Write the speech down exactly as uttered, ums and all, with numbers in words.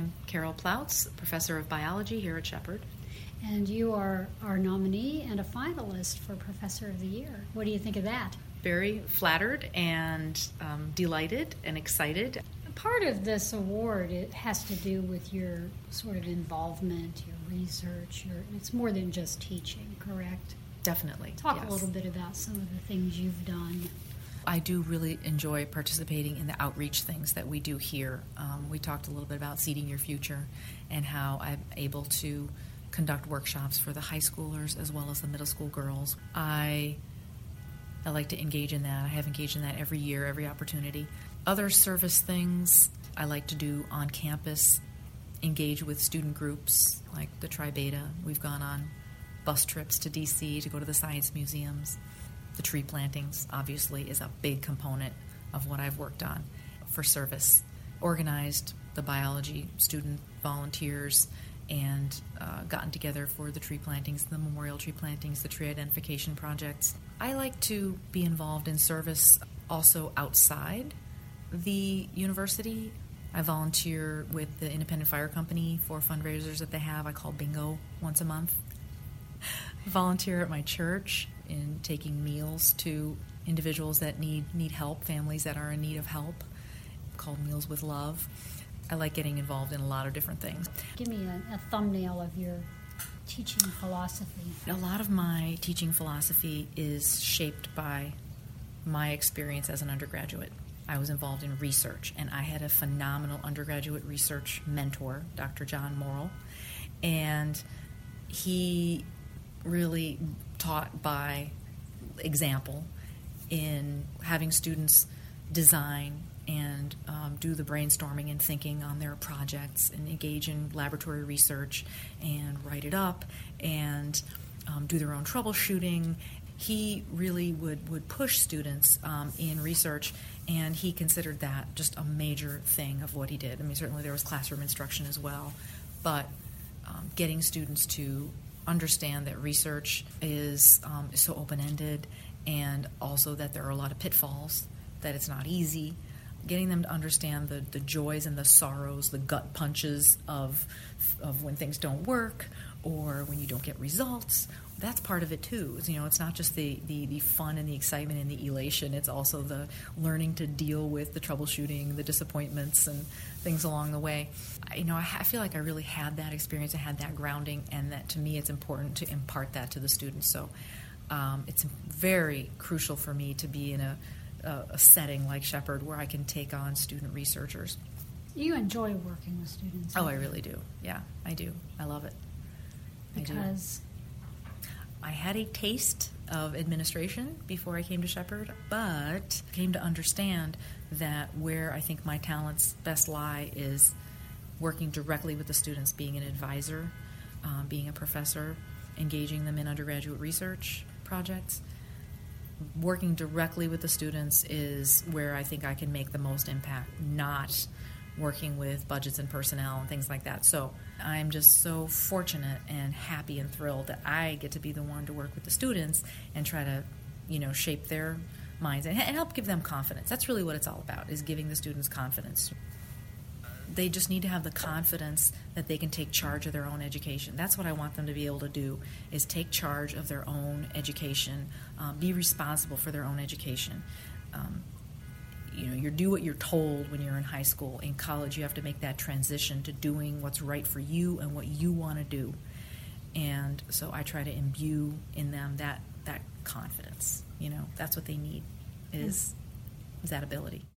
I'm Carol Plautz, professor of biology here at Shepherd. And you are our nominee and a finalist for Professor of the Year. What do you think of that? Very flattered and um, delighted and excited. Part of this award, it has to do with your sort of involvement, your research. Your, it's more than just teaching, correct? Definitely. Talk yes. a little bit about some of the things you've done. I do really enjoy participating in the outreach things that we do here. Um, we talked a little bit about Seeding Your Future and how I'm able to conduct workshops for the high schoolers as well as the middle school girls. I I like to engage in that. I have engaged in that every year, every opportunity. Other service things I like to do on campus, engage with student groups like the Tri Beta. We've gone on bus trips to D C to go to the science museums. The tree plantings, obviously, is a big component of what I've worked on for service. Organized the biology student volunteers and uh, gotten together for the tree plantings, the memorial tree plantings, the tree identification projects. I like to be involved in service also outside the university. I volunteer with the Independent Fire Company for fundraisers that they have. I call bingo once a month. Volunteer at my church in taking meals to individuals that need, need help, families that are in need of help, called Meals with Love. I like getting involved in a lot of different things. Give me a, a thumbnail of your teaching philosophy. A lot of my teaching philosophy is shaped by my experience as an undergraduate. I was involved in research, and I had a phenomenal undergraduate research mentor, Doctor John Morrill, and he really taught by example in having students design and um, do the brainstorming and thinking on their projects and engage in laboratory research and write it up and um, do their own troubleshooting. He really would, would push students um, in research, and he considered that just a major thing of what he did. I mean, certainly there was classroom instruction as well, but um, getting students to understand that research is, um, is so open-ended, and also that there are a lot of pitfalls, that it's not easy. Getting them to understand the, the joys and the sorrows, the gut punches of of when things don't work or when you don't get results. That's part of it too. You know, it's not just the, the, the fun and the excitement and the elation. It's also the learning to deal with the troubleshooting, the disappointments, and things along the way. I, you know, I, I feel like I really had that experience. I had that grounding, and that to me, it's important to impart that to the students. So um, it's very crucial for me to be in a A, a setting like Shepherd where I can take on student researchers. You enjoy working with students. Oh, I really do. Yeah, I do. I love it. Because I, I had a taste of administration before I came to Shepherd, but came to understand that where I think my talents best lie is working directly with the students, being an advisor, um, being a professor, engaging them in undergraduate research projects. Working directly with the students is where I think I can make the most impact, not working with budgets and personnel and things like that. So I'm just so fortunate and happy and thrilled that I get to be the one to work with the students and try to, you know, shape their minds and help give them confidence. That's really what it's all about, is giving the students confidence. They just need to have the confidence that they can take charge of their own education. That's what I want them to be able to do, is take charge of their own education, um, be responsible for their own education. Um, you know, you do what you're told when you're in high school. In college, you have to make that transition to doing what's right for you and what you want to do. And so I try to imbue in them that, that confidence. You know, that's what they need, is, is that ability.